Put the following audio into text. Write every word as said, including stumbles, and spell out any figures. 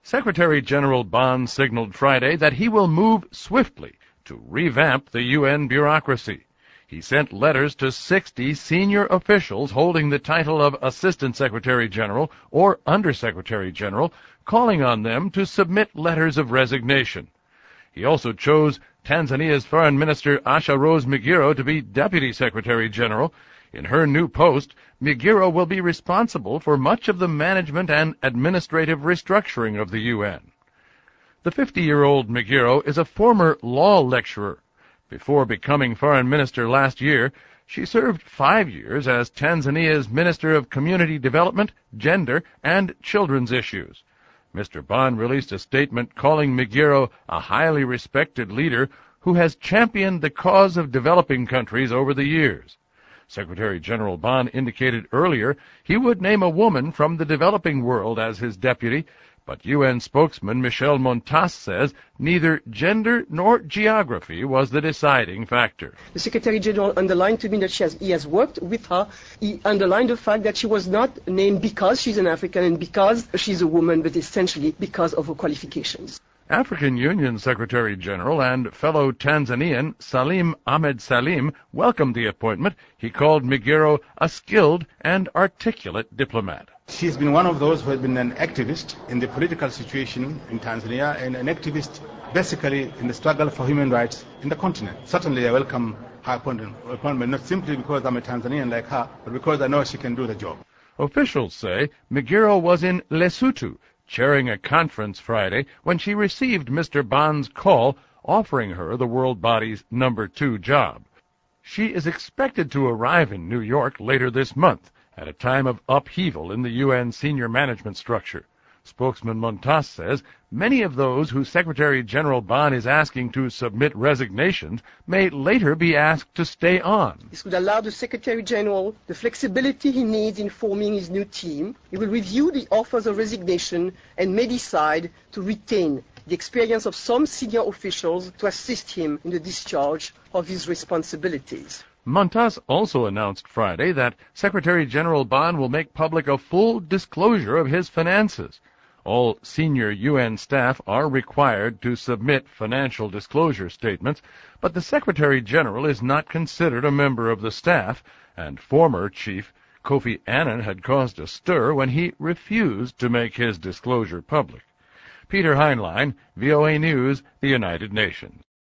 Secretary General Ban signaled Friday that he will move swiftly to revamp the U N bureaucracy. He sent letters to sixty senior officials holding the title of Assistant Secretary General or Undersecretary General, calling on them to submit letters of resignation. He also chose Tanzania's Foreign Minister Asha Rose Migiro to be Deputy Secretary General. In her new post, Migiro will be responsible for much of the management and administrative restructuring of the U N. The fifty-year-old Migiro is a former law lecturer. Before becoming foreign minister last year, she served five years as Tanzania's Minister of Community Development, Gender, and Children's Issues. Mister Ban released a statement calling Migiro a highly respected leader who has championed the cause of developing countries over the years. Secretary General Ban indicated earlier he would name a woman from the developing world as his deputy, but U N spokesman Michel Montas says neither gender nor geography was the deciding factor. The Secretary General underlined to me that she has, he has worked with her. He underlined the fact that she was not named because she's an African and because she's a woman, but essentially because of her qualifications. African Union Secretary General and fellow Tanzanian Salim Ahmed Salim welcomed the appointment. He called Migiro a skilled and articulate diplomat. She has been one of those who has been an activist in the political situation in Tanzania and an activist basically in the struggle for human rights in the continent. Certainly I welcome her appointment, not simply because I'm a Tanzanian like her, but because I know she can do the job. Officials say Migiro was in Lesotho, chairing a conference Friday when she received Mister Ban's call offering her the world body's number two job. She is expected to arrive in New York later this month, at a time of upheaval in the U N senior management structure. Spokesman Montas says many of those who Secretary General Ban is asking to submit resignations may later be asked to stay on. This would allow the Secretary General the flexibility he needs in forming his new team. He will review the offers of resignation and may decide to retain the experience of some senior officials to assist him in the discharge of his responsibilities. Montas also announced Friday that Secretary General Ban will make public a full disclosure of his finances. All senior U N staff are required to submit financial disclosure statements, but the Secretary General is not considered a member of the staff, and former Chief Kofi Annan had caused a stir when he refused to make his disclosure public. Peter Heinlein, V O A News, the United Nations.